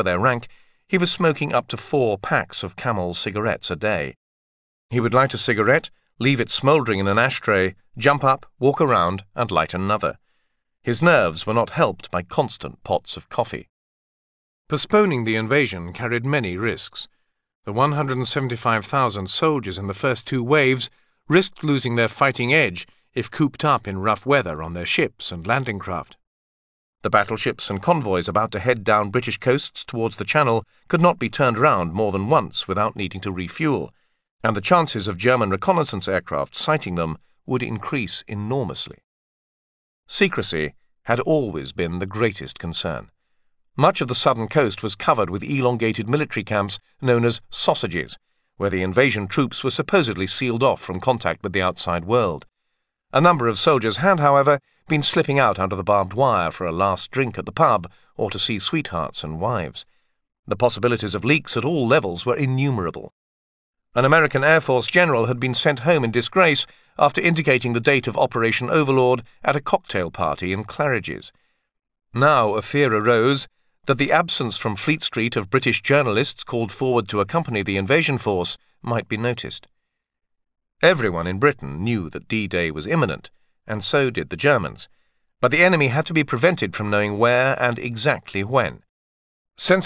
for their rank, he was smoking up to 4 packs of Camel cigarettes a day. He would light a cigarette, leave it smouldering in an ashtray, jump up, walk around, and light another. His nerves were not helped by constant pots of coffee. Postponing the invasion carried many risks. The 175,000 soldiers in the first 2 waves risked losing their fighting edge if cooped up in rough weather on their ships and landing craft. The battleships and convoys about to head down British coasts towards the Channel could not be turned round more than once without needing to refuel, and the chances of German reconnaissance aircraft sighting them would increase enormously. Secrecy had always been the greatest concern. Much of the southern coast was covered with elongated military camps known as sausages, where the invasion troops were supposedly sealed off from contact with the outside world. A number of soldiers had, however, been slipping out under the barbed wire for a last drink at the pub or to see sweethearts and wives. The possibilities of leaks at all levels were innumerable. An American Air Force general had been sent home in disgrace after indicating the date of Operation Overlord at a cocktail party in Claridge's. Now a fear arose that the absence from Fleet Street of British journalists called forward to accompany the invasion force might be noticed. Everyone in Britain knew that D-Day was imminent, and so did the Germans, but the enemy had to be prevented from knowing where and exactly when.